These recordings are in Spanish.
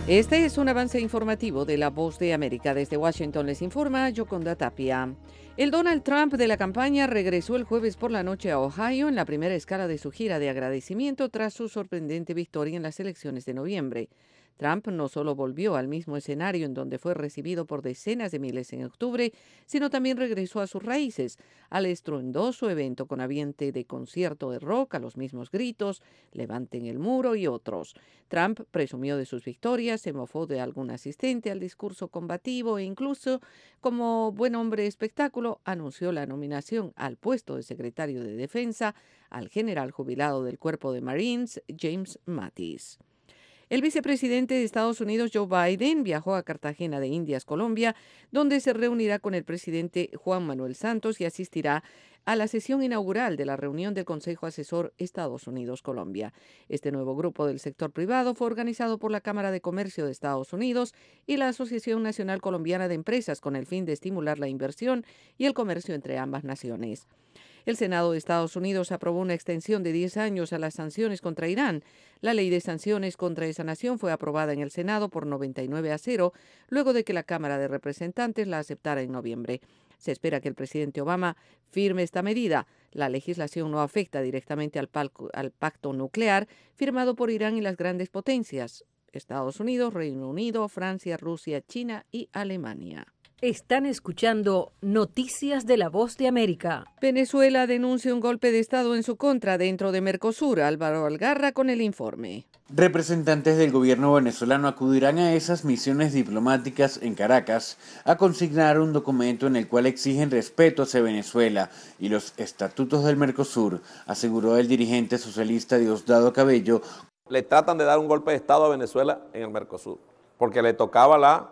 Este es un avance informativo de La Voz de América. Desde Washington les informa Yoconda Tapia. El Donald Trump de la campaña regresó el jueves por la noche a Ohio en la primera escala de su gira de agradecimiento tras su sorprendente victoria en las elecciones de noviembre. Trump no solo volvió al mismo escenario en donde fue recibido por decenas de miles en octubre, sino también regresó a sus raíces, al estruendoso evento con ambiente de concierto de rock, a los mismos gritos, levanten el muro y otros. Trump presumió de sus victorias, se mofó de algún asistente al discurso combativo e incluso, como buen hombre de espectáculo, anunció la nominación al puesto de secretario de Defensa al general jubilado del Cuerpo de Marines, James Mattis. El vicepresidente de Estados Unidos, Joe Biden, viajó a Cartagena de Indias, Colombia, donde se reunirá con el presidente Juan Manuel Santos y asistirá a la sesión inaugural de la reunión del Consejo Asesor Estados Unidos-Colombia. Este nuevo grupo del sector privado fue organizado por la Cámara de Comercio de Estados Unidos y la Asociación Nacional Colombiana de Empresas con el fin de estimular la inversión y el comercio entre ambas naciones. El Senado de Estados Unidos aprobó una extensión de 10 años a las sanciones contra Irán. La ley de sanciones contra esa nación fue aprobada en el Senado por 99-0, luego de que la Cámara de Representantes la aceptara en noviembre. Se espera que el presidente Obama firme esta medida. La legislación no afecta directamente al pacto nuclear firmado por Irán y las grandes potencias, Estados Unidos, Reino Unido, Francia, Rusia, China y Alemania. Están escuchando Noticias de La Voz de América. Venezuela denuncia un golpe de Estado en su contra dentro de Mercosur. Álvaro Algarra con el informe. Representantes del gobierno venezolano acudirán a esas misiones diplomáticas en Caracas a consignar un documento en el cual exigen respeto hacia Venezuela y los estatutos del Mercosur, aseguró el dirigente socialista Diosdado Cabello. Le tratan de dar un golpe de Estado a Venezuela en el Mercosur, porque le toca la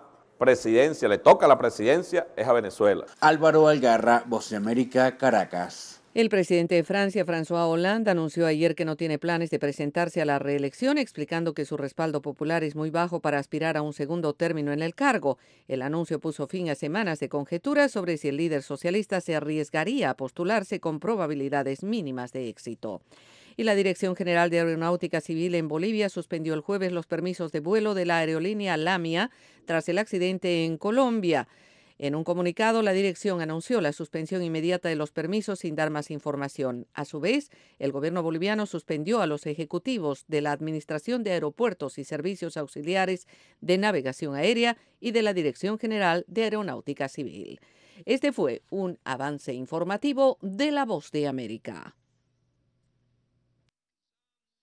presidencia, es a Venezuela. Álvaro Algarra, Voz de América, Caracas. El presidente de Francia, François Hollande, anunció ayer que no tiene planes de presentarse a la reelección, explicando que su respaldo popular es muy bajo para aspirar a un segundo término en el cargo. El anuncio puso fin a semanas de conjeturas sobre si el líder socialista se arriesgaría a postularse con probabilidades mínimas de éxito. Y la Dirección General de Aeronáutica Civil en Bolivia suspendió el jueves los permisos de vuelo de la aerolínea Lamia tras el accidente en Colombia. En un comunicado, la dirección anunció la suspensión inmediata de los permisos sin dar más información. A su vez, el gobierno boliviano suspendió a los ejecutivos de la Administración de Aeropuertos y Servicios Auxiliares de Navegación Aérea y de la Dirección General de Aeronáutica Civil. Este fue un avance informativo de La Voz de América.